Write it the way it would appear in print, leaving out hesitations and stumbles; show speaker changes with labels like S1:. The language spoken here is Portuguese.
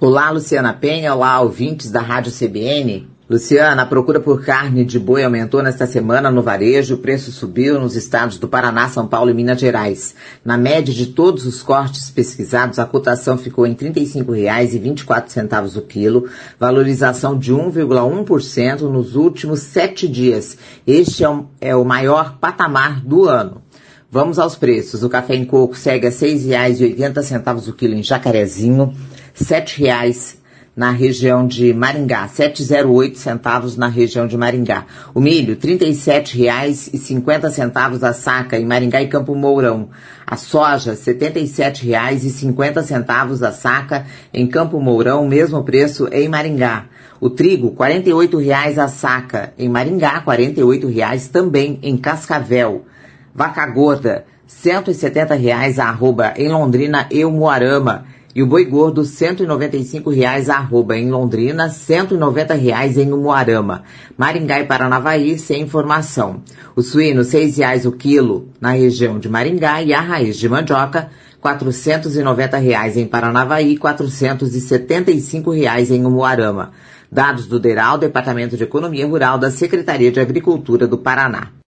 S1: Olá, Luciana Penha. Olá, ouvintes da Rádio CBN. Luciana, a procura por carne de boi aumentou nesta semana no varejo, o preço subiu nos estados do Paraná, São Paulo e Minas Gerais. Na média de todos os cortes pesquisados, a cotação ficou em R$ 35,24 o quilo, valorização de 1,1% nos últimos 7 dias. Este é o maior patamar do ano. Vamos aos preços. O café em coco segue a R$ 6,80 o quilo em Jacarezinho, R$ 7,00 na região de Maringá, 7,08 centavos na região de Maringá. O milho, R$ 37,50 a saca em Maringá e Campo Mourão. A soja, R$ 77,50 a saca em Campo Mourão, mesmo preço em Maringá. O trigo, R$ 48,00 a saca em Maringá, R$ 48,00 também em Cascavel. Vaca gorda, R$ 170,00 a arroba em Londrina e Umuarama. E o boi gordo, R$ 195,00 a arroba em Londrina, R$ 190,00 em Umuarama. Maringá e Paranavaí, sem informação. O suíno, R$ 6,00 o quilo na região de Maringá e a raiz de mandioca, R$ 490,00 em Paranavaí, R$ 475,00 em Umuarama. Dados do DERAL, Departamento de Economia Rural da Secretaria de Agricultura do Paraná.